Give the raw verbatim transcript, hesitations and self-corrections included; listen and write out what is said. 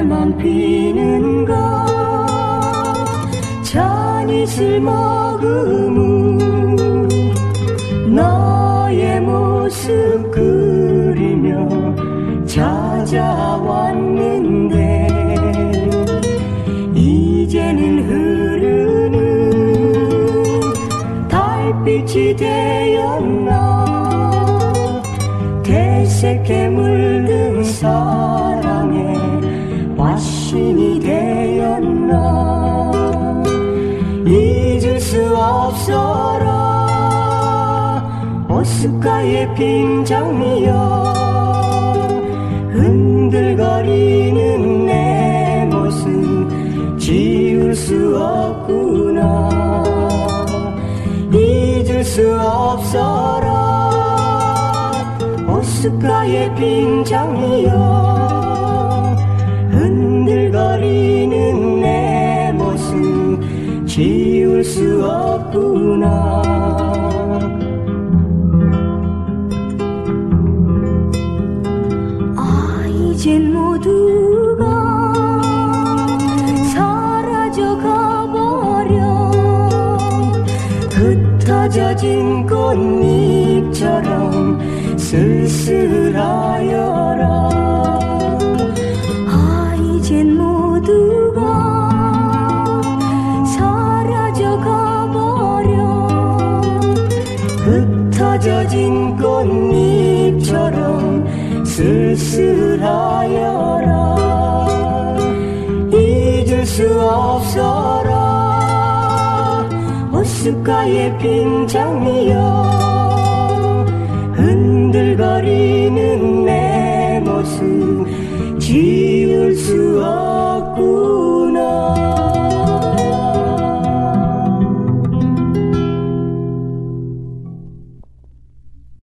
때만 피는가 잔이슬 머금은 너의 모습 그리며 찾아왔는데 이제는 흐르는 달빛이 되었나 대색해 물든 사랑의 화신이 되었나 잊을 수 없어라 호숫가의 빈장미여 흔들거리는 내 모습 지울 수 없구나 잊을 수 없어라 호숫가의 빈장미여 흔들거리는 내 모습 지울 수 없구나 아 이젠 모두가 사라져 가버려 흩어져진 꽃잎처럼 쓸쓸하여라 아 이젠 모두가 사라져 가버려 흩어져진 꽃잎처럼 쓸쓸하여라 잊을 수 없어라 호숫가의 빈장미여 흔들거리는